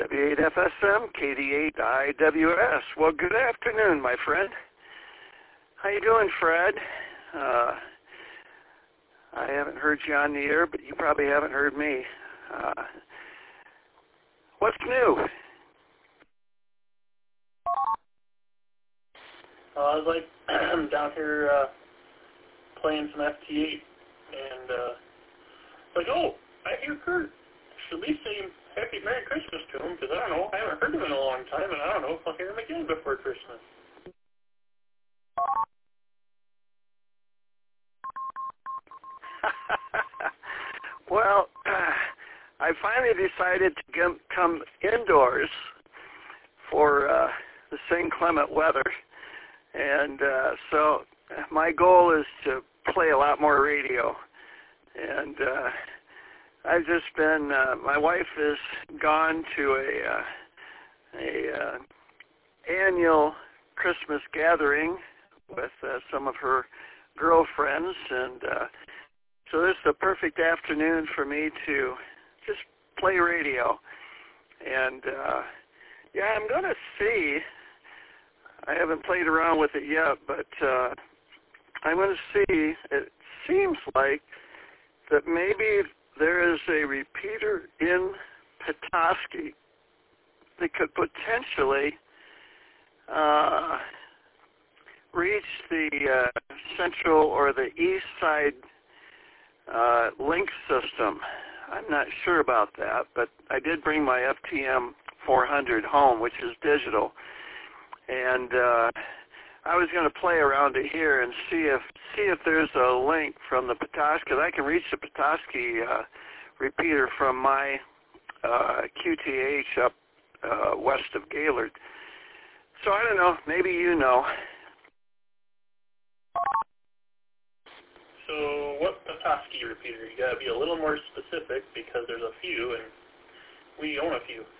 W8FSM, KD8IWS. Well, good afternoon, my friend. How you doing, Fred? I haven't heard you on the air, but you probably haven't heard me. What's new? I was down here playing some FT8, and oh, I hear Kurt. Should we say Happy Merry Christmas to him? Because I don't know, I haven't heard him in a long time, and I don't know if I'll hear him again before Christmas. Well, I finally decided to come indoors for this inclement weather, and so my goal is to play a lot more radio. And I've just been, my wife has gone to a annual Christmas gathering with some of her girlfriends, and so this is a perfect afternoon for me to just play radio. And yeah, I'm going to see, I haven't played around with it yet, but I'm going to see, it seems like that maybe there is a repeater in Petoskey that could potentially reach the central or the east side link system. I'm not sure about that, but I did bring my FTM 400 home, which is digital, and I was going to play around it here and see if there's a link from the Petoskey, because I can reach the Petoskey repeater from my QTH up west of Gaylord. So I don't know, maybe you know. So what Petoskey repeater? You got to be a little more specific because there's a few, and we own a few.